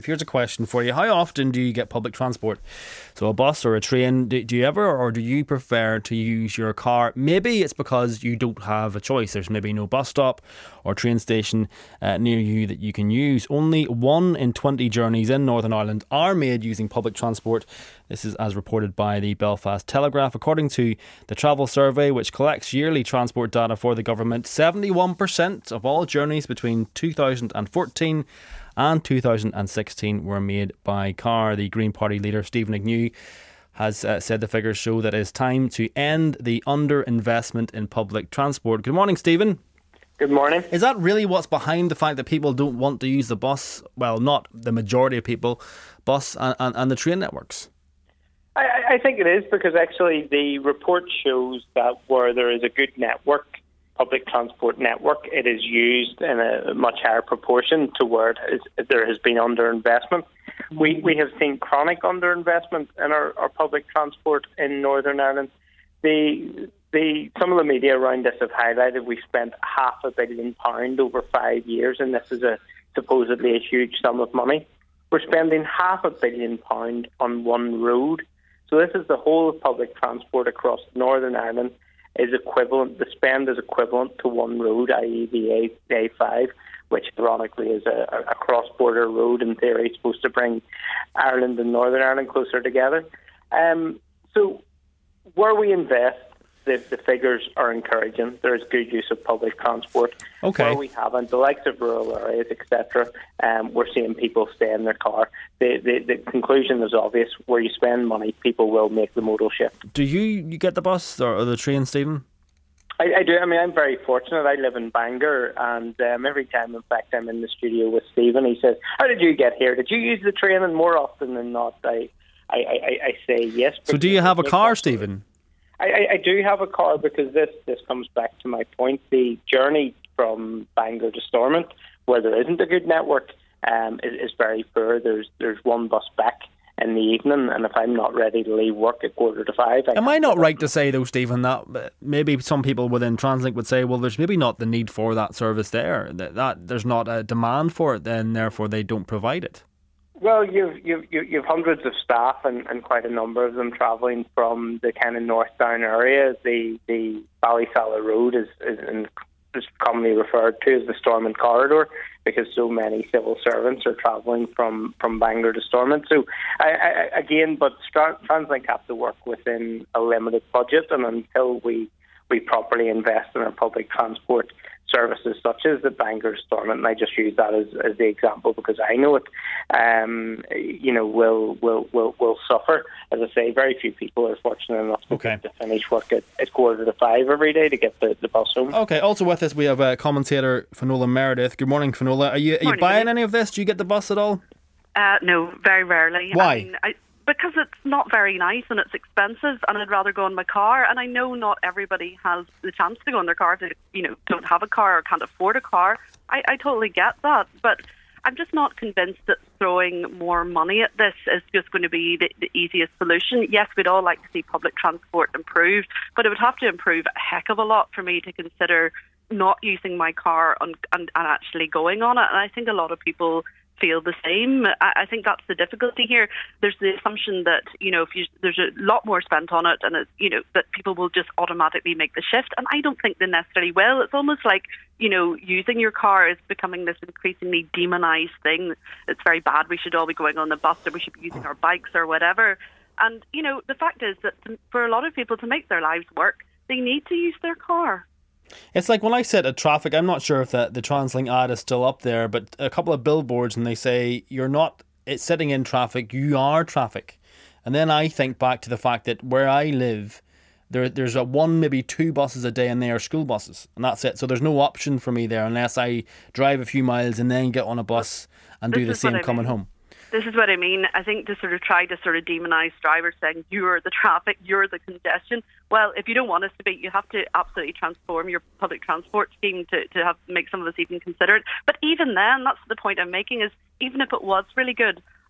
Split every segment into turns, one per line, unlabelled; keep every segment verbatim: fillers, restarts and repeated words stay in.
Here's a question for you. How often do you get public transport? So a bus or a train, do, do you ever, or do you prefer to use your car? Maybe it's because you don't have a choice. There's maybe no bus stop or train station uh, near you that you can use. Only one in twenty journeys in Northern Ireland are made using public transport. This is as reported by the Belfast Telegraph. According to the Travel Survey, which collects yearly transport data for the government, seventy-one percent of all journeys between two thousand fourteen and two thousand sixteen were made by car. The Green Party leader Stephen Agnew has uh, said the figures show that it's time to end the underinvestment in public transport. Good morning, Stephen.
Good morning.
Is that really what's behind the fact that people don't want to use the bus? Well, not the majority of people, bus and, and, and the train networks.
I, I think it is, because actually the report shows that where there is a good network, public transport network, it is used in a much higher proportion to where it is, there has been underinvestment. We we have seen chronic underinvestment in our, our public transport in Northern Ireland. The the some of the media around this have highlighted we spent half a billion pound over five years, and this is a supposedly a huge sum of money. We're spending half a billion pound on one road. So this is the whole of public transport across Northern Ireland is equivalent, the spend is equivalent to one road, that is the A, A five, which ironically is a, a cross-border road, in theory, supposed to bring Ireland and Northern Ireland closer together. Um, so where we invest, the, the figures are encouraging. There's good use of public transport.
Okay.
Where we haven't, the likes of rural areas, et cetera, um, we're seeing people stay in their car. The, the the conclusion is obvious. Where you spend money, people will make the modal shift.
Do you, you get the bus or, or the train, Stephen?
I, I do. I mean, I'm very fortunate. I live in Bangor, and um, every time, in fact, I'm in the studio with Stephen, he says, "How did you get here? Did you use the train?" And more often than not, I I, I, I say yes.
So do you have a car, Stephen?
I, I do have a car, because this, this comes back to my point. The journey from Bangor to Stormont, where there isn't a good network, um, is, is very poor. There's there's one bus back in the evening, and if I'm not ready to leave work at quarter to five... I
Am I not right to say, though, Stephen, that maybe some people within TransLink would say, well, there's maybe not the need for that service there, that, that there's not a demand for it, then therefore they don't provide it?
Well, you've you've you've hundreds of staff, and, and quite a number of them travelling from the kind of north down area. The the Ballysalla Road is is, is commonly referred to as the Stormont Corridor, because so many civil servants are travelling from, from Bangor to Stormont. So I, I, again, but TransLink have to work within a limited budget, and until we we properly invest in our public transport services such as the Bangor Stormont, and I just use that as, as the example because I know it, um, you know, will will will will suffer. As I say, very few people are fortunate enough to,
okay.
to finish work at, at quarter to five every day to get the, the bus home.
Okay, also with us we have uh, commentator Finola Meredith. Good morning, Finola. Are you, are you buying any of this? Do you get the bus at all?
Uh, no, very rarely.
Why?
I mean, I, because it's not very nice and it's expensive, and I'd rather go in my car. And I know not everybody has the chance to go in their car, if they, you know, don't have a car or can't afford a car. I, I totally get that, but I'm just not convinced that throwing more money at this is just going to be the, the easiest solution. Yes, we'd all like to see public transport improved, but it would have to improve a heck of a lot for me to consider not using my car and, and, and actually going on it. And I think a lot of people feel the same. I, I think that's the difficulty here. There's the assumption that, you know, if you, there's a lot more spent on it, and it, you know, that people will just automatically make the shift. And I don't think they necessarily will. It's almost like, you know, using your car is becoming this increasingly demonized thing. It's very bad. We should all be going on the bus, or we should be using our bikes or whatever. And, you know, the fact is that for a lot of people to make their lives work, they need to use their car.
It's like when I sit at traffic, I'm not sure if the, the TransLink ad is still up there, but a couple of billboards and they say, you're not it's sitting in traffic, you are traffic. And then I think back to the fact that where I live, there there's a one, maybe two buses a day, and they are school buses. And that's it. So there's no option for me there unless I drive a few miles and then get on a bus and do the same coming home.
This is what I mean. I think to sort of try to sort of demonise drivers saying you're the traffic, you're the congestion. Well, if you don't want us to be, you have to absolutely transform your public transport scheme to, to have make some of us even consider it. But even then, that's the point I'm making, is even if it was really good,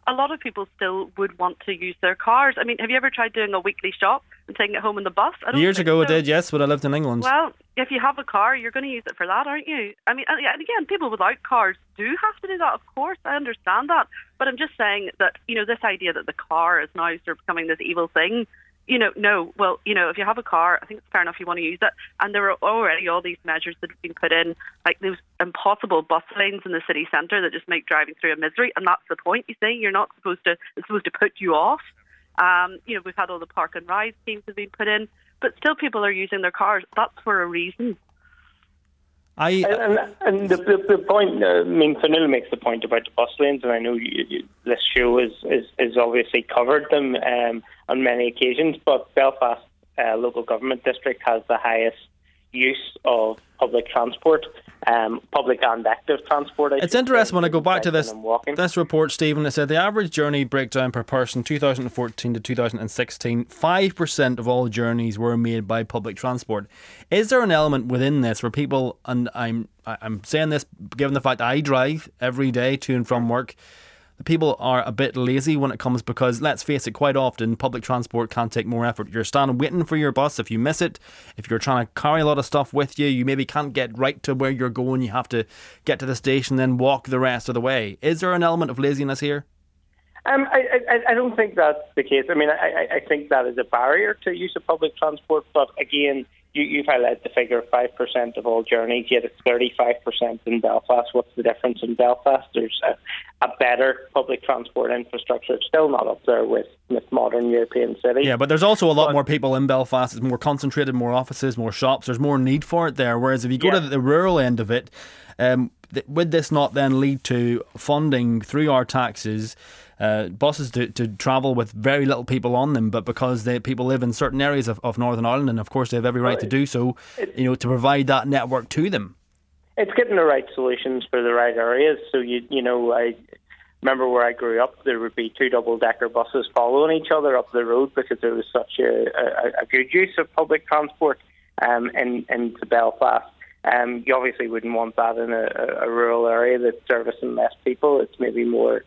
a lot of people still would want to use their cars. I mean, have you ever tried doing a weekly shop and taking it home in the bus? I don't
Years
think
ago
so.
I did, yes, when I lived in England.
Well, if you have a car, you're going to use it for that, aren't you? I mean, and again, people without cars do have to do that, of course. I understand that. But I'm just saying that, you know, this idea that the car is now sort of becoming this evil thing, you know, no. Well, you know, if you have a car, I think it's fair enough you want to use it. And there are already all these measures that have been put in, like those impossible bus lanes in the city centre that just make driving through a misery. And that's the point, you see. You're not supposed to, it's supposed to put you off. Um, you know, we've had all the park and ride schemes that have been put in, but still people are using their cars. That's for a reason.
I
And, and the, the, the point, uh, I mean, Fionnuala makes the point about the bus lanes, and I know you, you, this show is, is, is obviously covered them um, on many occasions, but Belfast uh, local government district has the highest use of public transport, um, public and active transport. I
It's
should
interesting
say,
when I go back to this
and walking.
this report, Stephen. It said the average journey breakdown per person, two thousand fourteen to two thousand sixteen, five percent of all journeys were made by public transport. Is there an element within this where people, and I'm I'm saying this given the fact I drive every day to and from work, people are a bit lazy when it comes, because let's face it, quite often public transport can take more effort. You're standing waiting for your bus. If you miss it, if you're trying to carry a lot of stuff with you, you maybe can't get right to where you're going. You have to get to the station, then walk the rest of the way. Is there an element of laziness here?
Um, I, I, I don't think that's the case. I mean, I, I think that is a barrier to use of public transport. But again, you, you've highlighted the figure of five percent of all journeys, yet it's thirty-five percent in Belfast. What's the difference in Belfast? There's a, a better public transport infrastructure. It's still not up there with, with modern European cities.
Yeah, but there's also a lot
But-
more people in Belfast. It's more concentrated, more offices, more shops. There's more need for it there. Whereas if you go
Yeah.
to the rural end of it, um, th- would this not then lead to funding through our taxes uh, buses to, to travel with very little people on them, but because they, people live in certain areas of, of Northern Ireland, and of course they have every right to do so, you know, to provide that network to them?
It's getting the right solutions for the right areas. So, you you know, I remember where I grew up, there would be two double-decker buses following each other up the road because there was such a, a, a good use of public transport um, in, into Belfast. Um, you obviously wouldn't want that in a, a rural area that's servicing less people. It's maybe more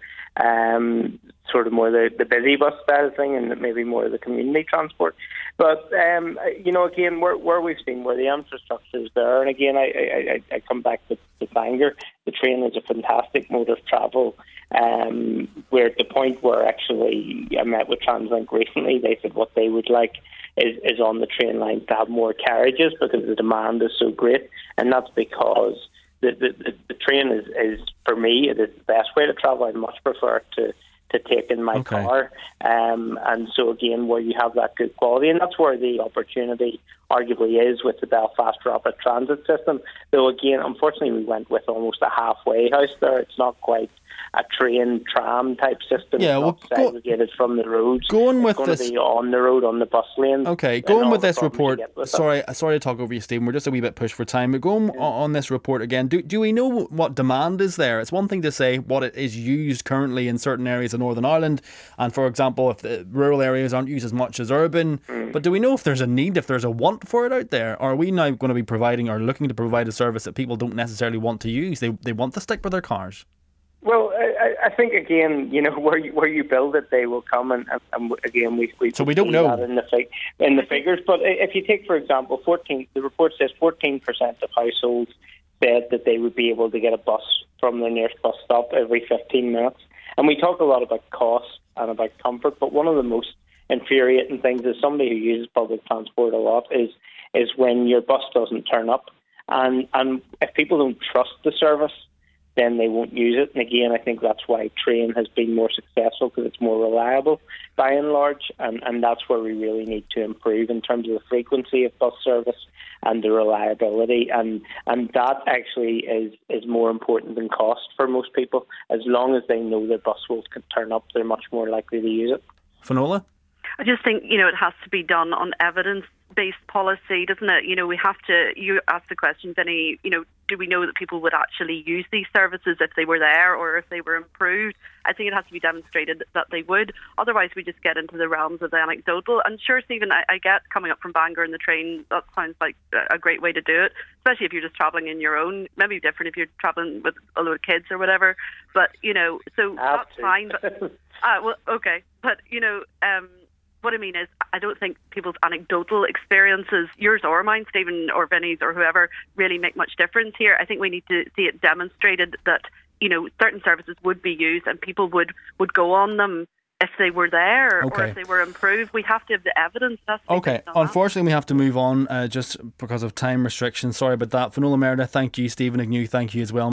um, sort of more the, the busy bus style thing, and maybe more the community transport. But, um, you know, again, where, where we've seen where the infrastructure is there, and again, I, I, I come back to, to Bangor, the train is a fantastic mode of travel. Um, we're at the point where actually I met with TransLink recently. They said what they would like is, is on the train line to have more carriages because the demand is so great, and that's because the the, the train is, is, for me, it is the best way to travel. I much prefer to to take in my
Okay.
car. Um, and so, again, where you have that good quality, and that's where the opportunity arguably is with the Belfast Rapid Transit system. Though, again, unfortunately, we went with almost a halfway house there. It's not quite a train tram type system.
Yeah,
it's
well,
not
go-
segregated from the roads.
Going
it's
with
going
this-
to be on the road, on the bus lanes.
Okay,
and
going
all
with
the
this
problems you
report,
get with it.
sorry sorry to talk over you, Stephen, we're just a wee bit pushed for time, but going on on this report again, do, do we know what demand is there? It's one thing to say what it is used currently in certain areas of Northern Ireland, and for example, if the rural areas aren't used as much as urban,
Mm.
but do we know if there's a need, if there's a want for it out there? Or are we now going to be providing or looking to provide a service that people don't necessarily want to use? They, they want to stick with their cars?
Well, I, I think again, you know, where you, where you build it, they will come, and, and, and again, we we,
So we don't
see
know.
that in the fig, in the figures. But if you take, for example, fourteen, the report says fourteen percent of households said that they would be able to get a bus from their nearest bus stop every fifteen minutes. And we talk a lot about cost and about comfort, but one of the most infuriating things as somebody who uses public transport a lot is is when your bus doesn't turn up, and and if people don't trust the service, then they won't use it. And again, I think that's why train has been more successful, because it's more reliable by and large, and, and that's where we really need to improve in terms of the frequency of bus service and the reliability, and and that actually is, is more important than cost for most people. As long as they know their bus will turn up, they're much more likely to use it.
Fionnuala?
I just think, you know, it has to be done on evidence-based policy, doesn't it? You know, we have to, you asked the question, Vinny, you know, do we know that people would actually use these services if they were there or if they were improved? I think it has to be demonstrated that they would. Otherwise, we just get into the realms of the anecdotal. And sure, Stephen, I, I get coming up from Bangor in the train, that sounds like a great way to do it, especially if you're just travelling in your own. Maybe different if you're travelling with a load of kids or whatever. But, you know, so that's fine. But, uh, well, okay. But, you know, um, what I mean is, I don't think people's anecdotal experiences, yours or mine, Stephen or Vinny's or whoever, really make much difference here. I think we need to see it demonstrated that, you know, certain services would be used and people would, would go on them if they were there
okay.
or if they were improved. We have to have the evidence. That's
okay, unfortunately, we have to move on uh, just because of time restrictions. Sorry about that. Finola Meredith, thank you. Stephen Agnew, thank you as well.